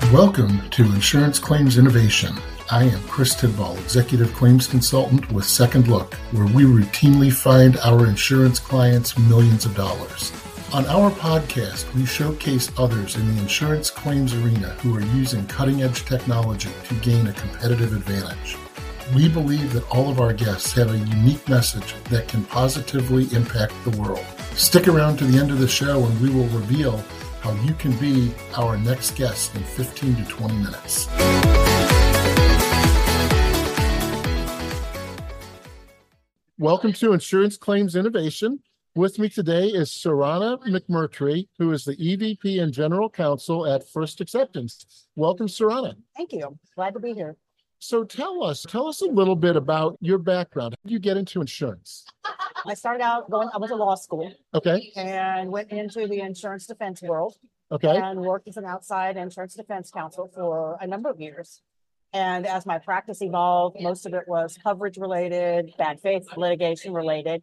Welcome to Insurance Claims Innovation. I am Chris Tidball, Executive Claims Consultant with Second Look, where we routinely find our insurance clients millions of dollars. On our podcast, we showcase others in the insurance claims arena who are using cutting-edge technology to gain a competitive advantage. We believe that all of our guests have a unique message that can positively impact the world. Stick around to the end of the show and we will reveal how you can be our next guest in 15 to 20 minutes. Welcome to Insurance Claims Innovation. With me today is Sarana McMurtry, who is the EVP and General Counsel at First Acceptance. Welcome, Sarana. Thank you. Glad to be here. So tell us a little bit about your background. How did you get into insurance? I started out I was in law school. Okay. And went into the insurance defense world. Okay. And worked as an outside insurance defense counsel for a number of years. And as my practice evolved, most of it was coverage related, bad faith litigation related.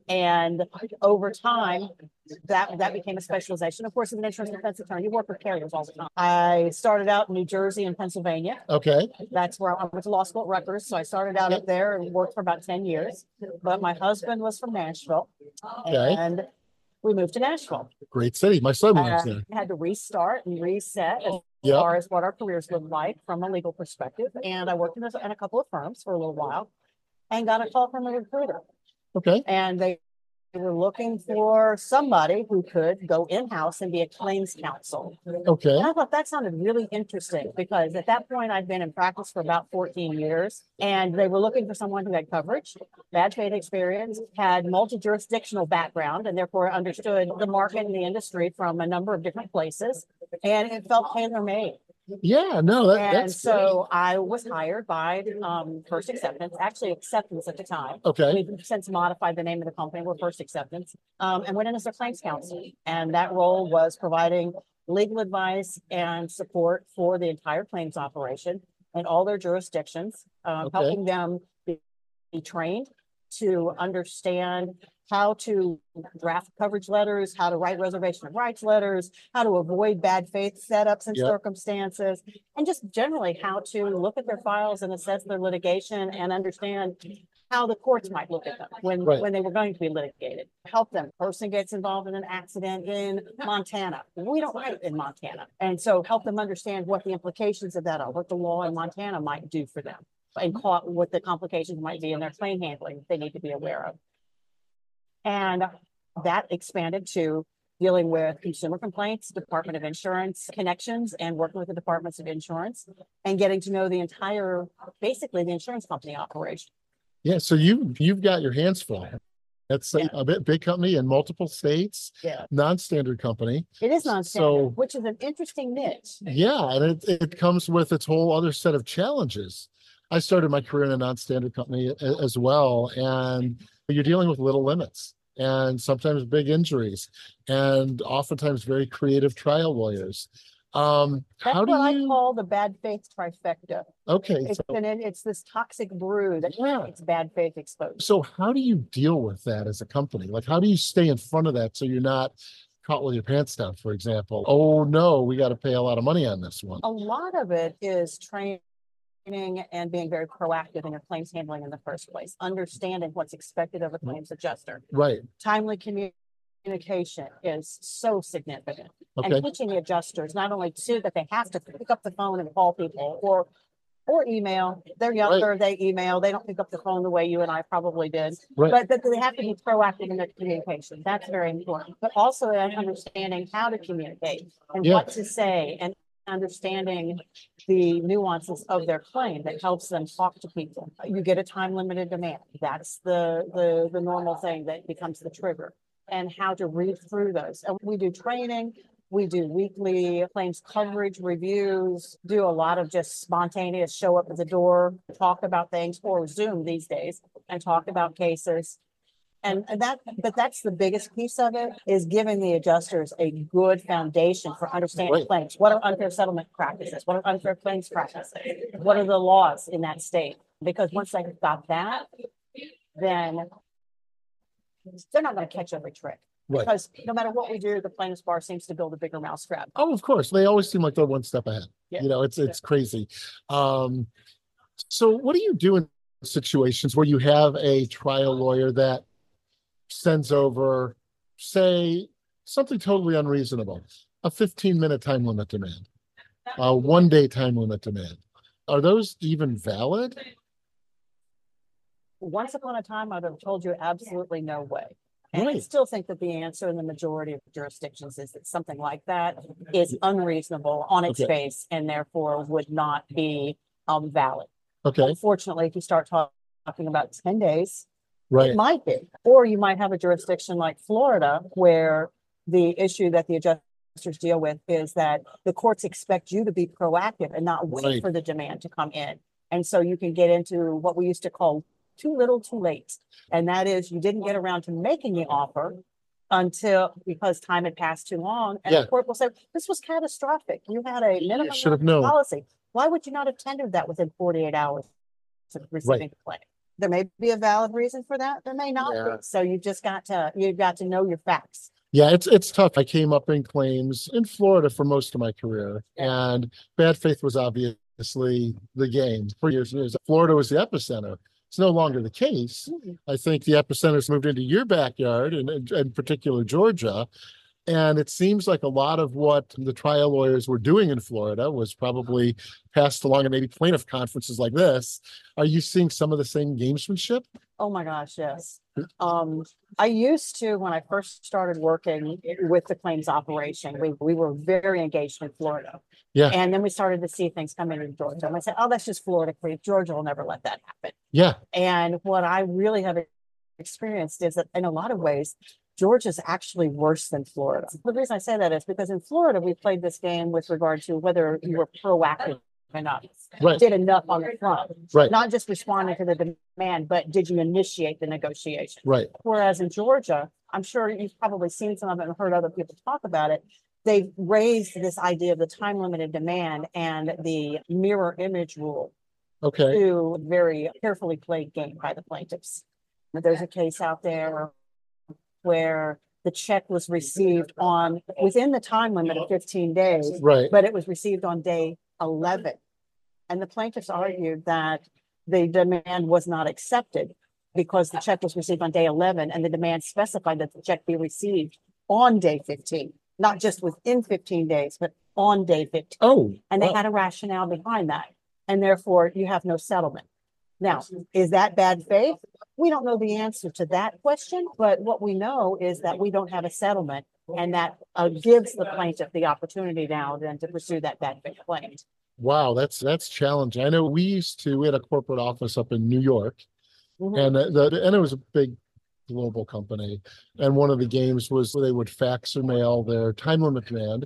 And over time, that became a specialization. Of course, as an insurance defense attorney, you work with carriers all the time. I started out in New Jersey and Pennsylvania. Okay. That's where I went to law school at Rutgers. So I started out up there and worked for about 10 years. But my husband was from Nashville. Okay. And we moved to Nashville. Great city. My son lives there. We had to restart and reset as far as what our careers looked like from a legal perspective. And I worked in a couple of firms for a little while and got a call from a recruiter. Okay. And they were looking for somebody who could go in-house and be a claims counsel. Okay. And I thought that sounded really interesting because at that point I'd been in practice for about 14 years and they were looking for someone who had coverage, bad faith experience, had multi-jurisdictional background, and therefore understood the market and the industry from a number of different places. And it felt tailor-made. Yeah, no, that's so great. I was hired by First Acceptance, actually Acceptance at the time. Okay. We've since modified the name of the company. We're First Acceptance, and went in as their claims counsel. And that role was providing legal advice and support for the entire claims operation and all their jurisdictions, helping them be trained to understand how to draft coverage letters, how to write reservation of rights letters, how to avoid bad faith setups and circumstances, and just generally how to look at their files and assess their litigation and understand how the courts might look at them when they were going to be litigated. Help them. Person gets involved in an accident in Montana. We don't write in Montana. And so help them understand what the implications of that are, what the law in Montana might do for them, and what the complications might be in their claim handling they need to be aware of. And that expanded to dealing with consumer complaints, Department of Insurance connections, and working with the Departments of Insurance and getting to know basically the insurance company operation. Yeah, so you've got your hands full. That's a big company in multiple states, non-standard company. It is non-standard, which is an interesting niche. Yeah, and it comes with its whole other set of challenges. I started my career in a non-standard company as well, and you're dealing with little limits and sometimes big injuries and oftentimes very creative trial lawyers. That's what I call the bad faith trifecta. Okay. It's this toxic brew that makes bad faith exposed. So how do you deal with that as a company? Like, how do you stay in front of that so you're not caught with your pants down, for example? Oh, no, we got to pay a lot of money on this one. A lot of it is training and being very proactive in your claims handling in the first place, understanding what's expected of a claims adjuster. Right. Timely communication is so significant. Okay. And teaching the adjusters not only that they have to pick up the phone and call people or email. They're younger, they email, they don't pick up the phone the way you and I probably did. Right. But that they have to be proactive in their communication. That's very important. But also understanding how to communicate and what to say, and understanding the nuances of their claim that helps them talk to people. You get a time limited demand. That's the normal thing that becomes the trigger, and how to read through those. And we do training. We do weekly claims coverage reviews, do a lot of just spontaneous show up at the door, talk about things, or Zoom these days, and talk about cases. But that's the biggest piece of it, is giving the adjusters a good foundation for understanding claims. What are unfair settlement practices? What are unfair claims practices? What are the laws in that state? Because once they've got that, then they're not going to catch every trick. Right. Because no matter what we do, the plaintiff's bar seems to build a bigger mousetrap. Oh, of course. They always seem like they're one step ahead. Yeah. It's crazy. So what do you do in situations where you have a trial lawyer that sends over, say, something totally unreasonable, a 15-minute time limit demand, a 1-day time limit demand? Are those even valid? Once upon a time, I'd have told you absolutely no way. And I Right. still think that the answer in the majority of jurisdictions is that something like that is unreasonable on its Okay. face and therefore would not be valid. Okay. Unfortunately, if you start talking about 10 days, Right. it might be. Or you might have a jurisdiction like Florida where the issue that the adjusters deal with is that the courts expect you to be proactive and not wait Right. for the demand to come in. And so you can get into what we used to call too little, too late. And that is you didn't get around to making the offer because time had passed too long. And Yeah. the court will say, this was catastrophic. You had a minimum should have known. policy. Why would you not have tendered that within 48 hours of receiving the claim? There may be a valid reason for that. There may not Yeah. be. So you've got to know your facts. Yeah, it's tough. I came up in claims in Florida for most of my career, Yeah. and bad faith was obviously the game for years and years. Florida was the epicenter. It's no longer the case. I think the epicenter's moved into your backyard, and in particular Georgia. And it seems like a lot of what the trial lawyers were doing in Florida was probably passed along at maybe plaintiff conferences like this. Are you seeing some of the same gamesmanship? Oh my gosh, yes. I used to, when I first started working with the claims operation, we were very engaged in Florida. Yeah. And then we started to see things come into Georgia. And I said, oh, that's just Florida. Georgia will never let that happen. Yeah. And what I really have experienced is that in a lot of ways, Georgia's actually worse than Florida. The reason I say that is because in Florida, we played this game with regard to whether you were proactive enough, Right. did enough on the front, Right. not just responding to the demand, but did you initiate the negotiation? Right. Whereas in Georgia, I'm sure you've probably seen some of it and heard other people talk about it. They've raised this idea of the time limited demand and the mirror image rule Okay. to a very carefully played game by the plaintiffs. There's a case out there where the check was received within the time limit of 15 days, Right. but it was received on day 11. And the plaintiffs argued that the demand was not accepted because the check was received on day 11 and the demand specified that the check be received on day 15, not just within 15 days, but on day 15. Oh. And they wow. had a rationale behind that. And therefore you have no settlement. Now, is that bad faith? We don't know the answer to that question, but what we know is that we don't have a settlement, and that gives the plaintiff the opportunity now then to pursue that bad faith claim. Wow, that's challenging. I know we had a corporate office up in New York, Mhm. and it was a big global company. And one of the games was they would fax or mail their time limit demand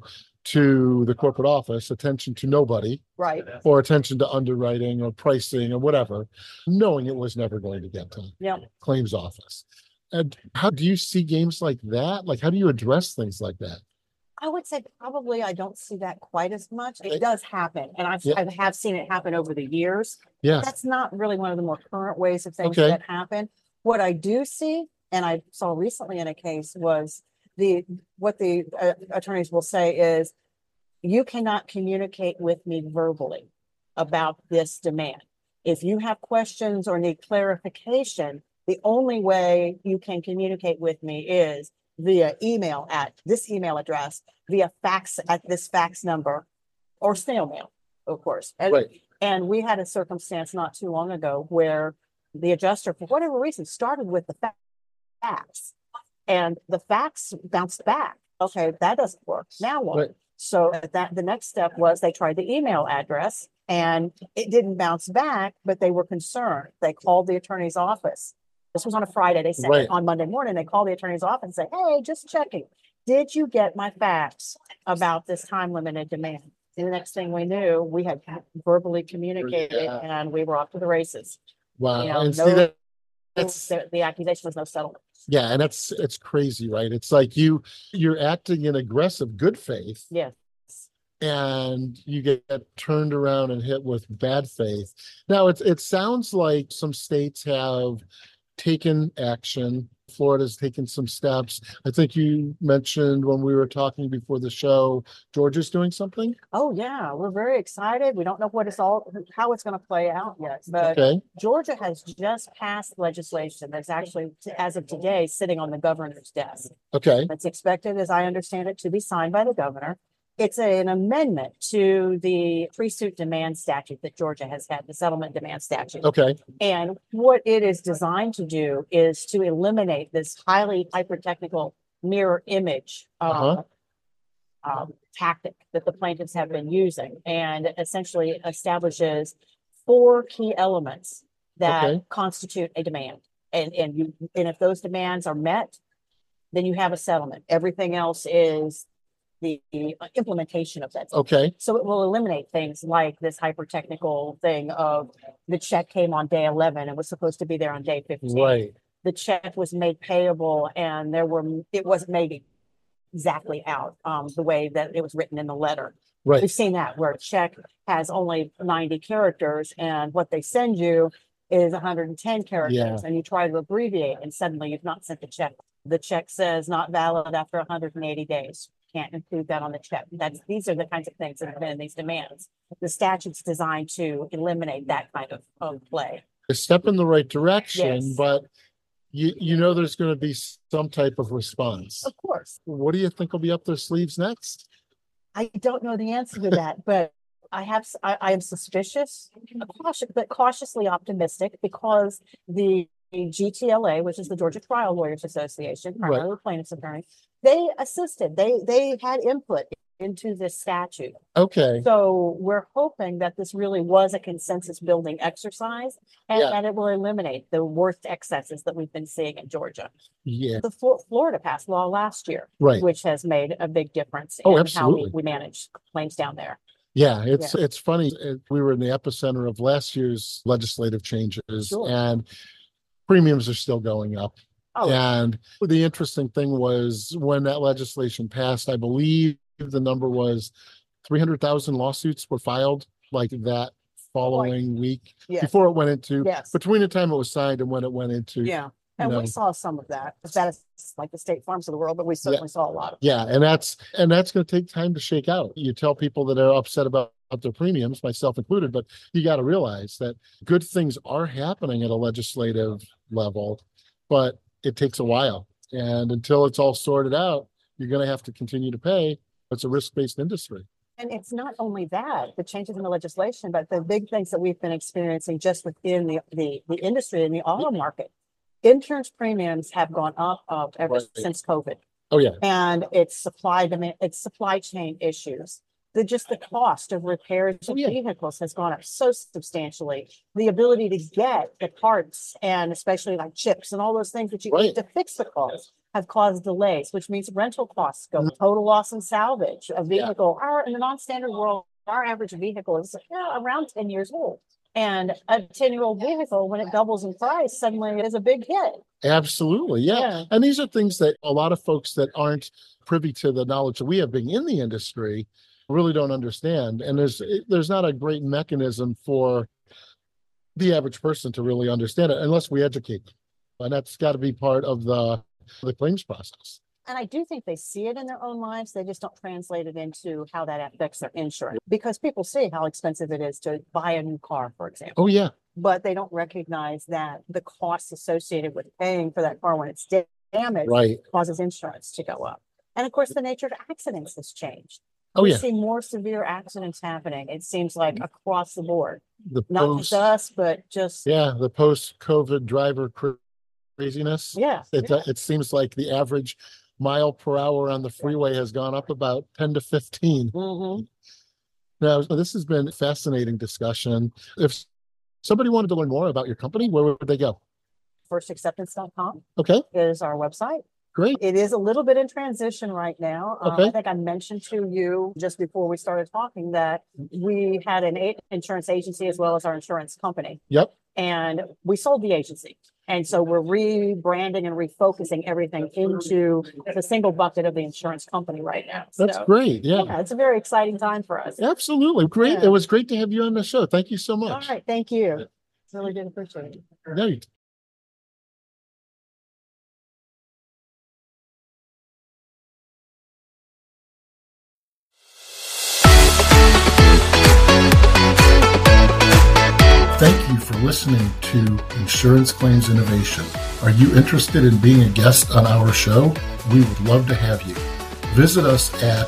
to the corporate office, attention to nobody, Right. or attention to underwriting or pricing or whatever, knowing it was never going to get to Yeah. claims office. And how do you see games like that? Like, how do you address things like that? I would say probably I don't see that quite as much. Okay. It does happen, and Yeah. I have seen it happen over the years. Yeah. That's not really one of the more current ways of things Okay. that happen. What I do see, and I saw recently in a case, was what the attorneys will say is, you cannot communicate with me verbally about this demand. If you have questions or need clarification, the only way you can communicate with me is via email at this email address, via fax at this fax number, or snail mail, of course. Right. And we had a circumstance not too long ago where the adjuster, for whatever reason, started with the fax, and the fax bounced back. Okay, that doesn't work. Now what? Right. So the next step was they tried the email address and it didn't bounce back, but they were concerned. They called the attorney's office. This was on a Friday. They sent Right. it on Monday morning. They called the attorney's office and said, hey, just checking. Did you get my fax about this time limited demand? And the next thing we knew, we had verbally communicated Yeah. and we were off to the races. Wow. You know, And see that's the accusation was no settlement. yeah, and it's crazy, right? It's like you're acting in aggressive good faith, Yes. and you get turned around and hit with bad faith. Now it sounds like some states have taken action. Florida's taken some steps. I think you mentioned when we were talking before the show, Georgia's doing something. Oh, yeah, we're very excited. We don't know how it's going to play out yet, but Okay. Georgia has just passed legislation that's actually, as of today, sitting on the governor's desk. Okay. It's expected, as I understand it, to be signed by the governor. It's an amendment to the pre-suit demand statute that Georgia has had, the settlement demand statute. Okay. And what it is designed to do is to eliminate this highly hyper-technical mirror image tactic that the plaintiffs have been using, and essentially establishes four key elements that constitute a demand. And if those demands are met, then you have a settlement. Everything else is the implementation of that. Okay. So it will eliminate things like this hyper technical thing of the check came on day 11 and was supposed to be there on day 15. Right. The check was made payable and it wasn't made exactly out the way that it was written in the letter. Right. We've seen that where a check has only 90 characters and what they send you is 110 characters, and you try to abbreviate and suddenly you've not sent the check. The check says not valid after 180 days. Can't include that on the check. These are the kinds of things that have been in these demands. The statute's designed to eliminate that kind of play. A step in the right direction, Yes. but you know there's going to be some type of response. Of course. What do you think will be up their sleeves next? I don't know the answer to that, but I am suspicious, but cautiously optimistic, because the GTLA, which is the Georgia Trial Lawyers Association, primarily the plaintiff's attorney, they assisted. They had input into this statute. Okay. So we're hoping that this really was a consensus building exercise, and that it will eliminate the worst excesses that we've been seeing in Georgia. Yeah. The Florida passed law last year, which has made a big difference in how we manage claims down there. Yeah, it's funny. We were in the epicenter of last year's legislative changes, and premiums are still going up. And the interesting thing was when that legislation passed, I believe the number was 300,000 lawsuits were filed like that following week before it went into, between the time it was signed and when it went into. Yeah. And we saw some of that. That is like the State Farms of the world, but we certainly saw a lot of it. Yeah, and that's going to take time to shake out. You tell people that are upset about their premiums, myself included, but you got to realize that good things are happening at a legislative level, but it takes a while. And until it's all sorted out, you're going to have to continue to pay. It's a risk-based industry. And it's not only that, the changes in the legislation, but the big things that we've been experiencing just within the industry and the auto market. Insurance premiums have gone up ever since COVID. Oh, yeah. And it's supply chain issues. The cost of repairs of vehicles has gone up so substantially. The ability to get the parts, and especially like chips and all those things that you need to fix the cars, have caused delays, which means rental costs go. Total loss and salvage. A vehicle, in the non-standard world, our average vehicle is around 10 years old. And a 10-year-old vehicle, when it doubles in price, suddenly it is a big hit. Absolutely. Yeah. And these are things that a lot of folks that aren't privy to the knowledge that we have being in the industry really don't understand. And there's not a great mechanism for the average person to really understand it unless we educate them. And that's got to be part of the claims process. And I do think they see it in their own lives. They just don't translate it into how that affects their insurance, because people see how expensive it is to buy a new car, for example. Oh, yeah. But they don't recognize that the costs associated with paying for that car when it's damaged causes insurance to go up. And of course, the nature of accidents has changed. We see more severe accidents happening, it seems like, across the board. Not just us, but just... Yeah, the post-COVID driver craziness. Yeah. It seems like the average mile per hour on the freeway has gone up about 10 to 15. Now, this has been a fascinating discussion. If somebody wanted to learn more about your company, where would they go? Firstacceptance.com is our website. Great. It is a little bit in transition right now. I think I mentioned to you just before we started talking that we had an insurance agency as well as our insurance company. Yep. And we sold the agency. And so we're rebranding and refocusing everything into the single bucket of the insurance company right now. That's great. Yeah. It's a very exciting time for us. Absolutely. Great. It was great to have you on the show. Thank you so much. All right. Thank you. Really did appreciate it. No, listening to Insurance Claims Innovation. Are you interested in being a guest on our show? We would love to have you. Visit us at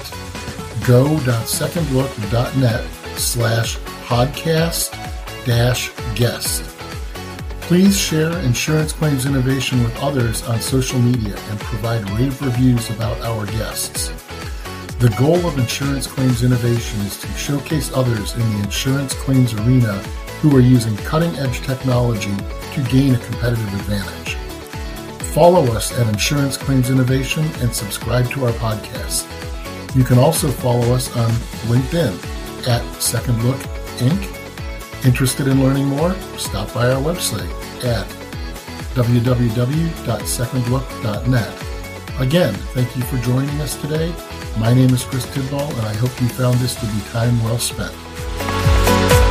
go.secondlook.net/podcast-guest. Please share Insurance Claims Innovation with others on social media and provide rave reviews about our guests. The goal of Insurance Claims Innovation is to showcase others in the insurance claims arena who are using cutting-edge technology to gain a competitive advantage. Follow us at Insurance Claims Innovation and subscribe to our podcast. You can also follow us on LinkedIn at Second Look Inc. Interested in learning more? Stop by our website at www.secondlook.net. Again, thank you for joining us today. My name is Chris Tidball, and I hope you found this to be time well spent.